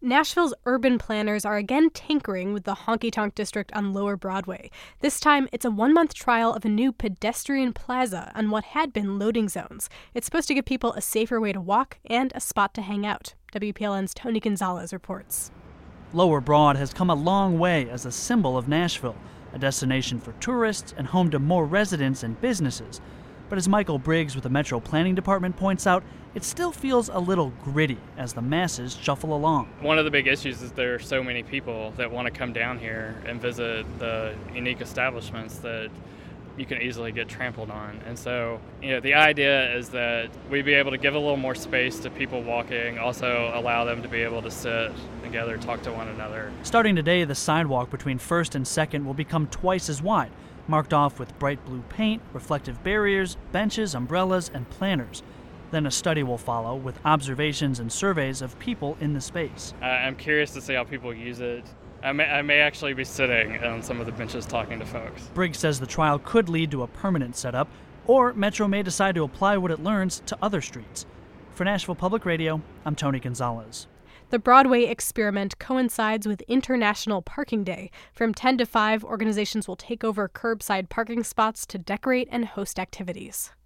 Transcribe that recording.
Nashville's urban planners are again tinkering with the honky-tonk district on Lower Broadway. This time, it's a one-month trial of a new pedestrian plaza on what had been loading zones. It's supposed to give people a safer way to walk and a spot to hang out. WPLN's Tony Gonzalez reports. Lower Broad has come a long way as a symbol of Nashville, a destination for tourists and home to more residents and businesses. But as Michael Briggs with the Metro Planning Department points out, it still feels a little gritty as the masses shuffle along. One of the big issues is there are so many people that want to come down here and visit the unique establishments that you can easily get trampled on. And so, the idea is that we be able to give a little more space to people walking, also allow them to be able to sit together, talk to one another. Starting today, the sidewalk between 1st and 2nd will become twice as wide, marked off with bright blue paint, reflective barriers, benches, umbrellas, and planters. Then a study will follow with observations and surveys of people in the space. I'm curious to see how people use it. I may actually be sitting on some of the benches talking to folks. Briggs says the trial could lead to a permanent setup, or Metro may decide to apply what it learns to other streets. For Nashville Public Radio, I'm Tony Gonzalez. The Broadway experiment coincides with International Parking Day. From 10 to 5, organizations will take over curbside parking spots to decorate and host activities.